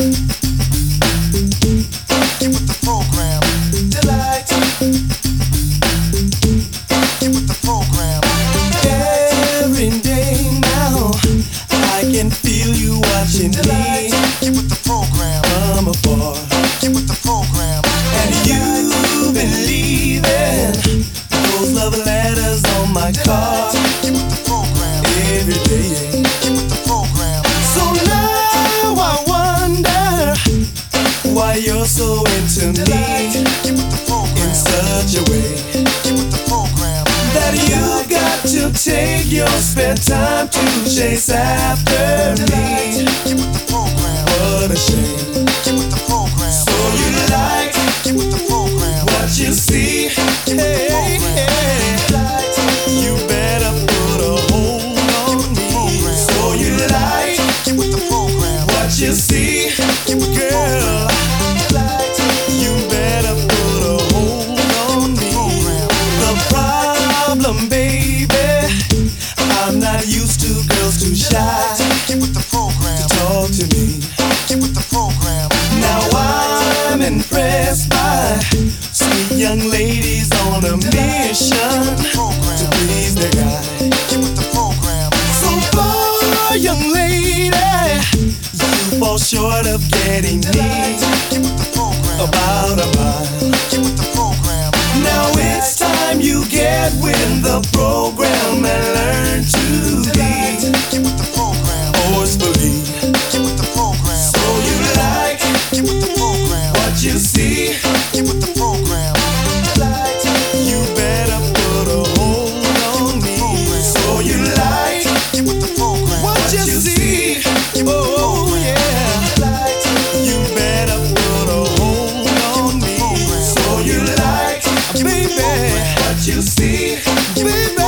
Get with the program. Delight. Get with the program. Every day now, I can feel you watching me. Get with the program. From afar. Get with the program. And you've been leaving those love letters on my car. Get with the program. Every day. Get with the program. So now I wonder why you're so into me Get with the program. in such a way Get with the program. that you got to take your spare time to chase after me. Get with the program. What a shame. Get with the program. So you like Get with the program. what you see? Hey, hey. You better put a hold on me. So you like Get with the program. what you see, girl? You better put a hold on me. The problem, baby, I'm not used to girls too shy Get with the program. to talk to me. Get with the program. Now I'm impressed by sweet young ladies on a mission to please their guy. Get with the program. So far, young lady, you fall short of getting me Get with the program. about a mile. Get with the program. Now it's time you get with the program and learn to be Get with the program. forcefully. Get with the program. So you like Get with the program. what you see? Get with the program. You better put a hold on me. So you like Get with the program. what you see? Oh yeah. You better put a hold on me. So you like, baby, what you see, baby.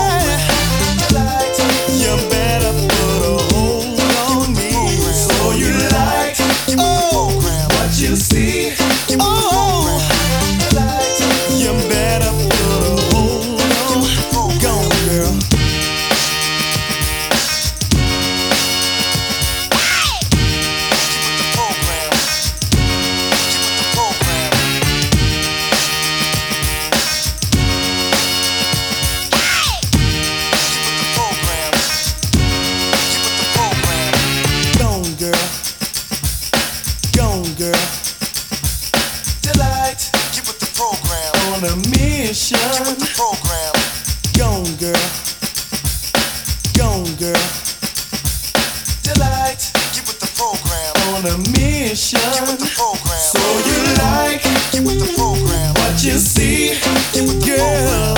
You better put a hold on me. So you like, oh, what you see, oh. You better put a hold on. Go on, girl. The program. Get with the program. Get with the program. Get with the program. Go on, girl. Go on, girl. Delight. Get with the program. On a mission. Get with the program. Go on, girl. Go on, girl. Delight. Get with the program. On a mission. Get with the program. So you like Get with the program. what you see, Get with the girl?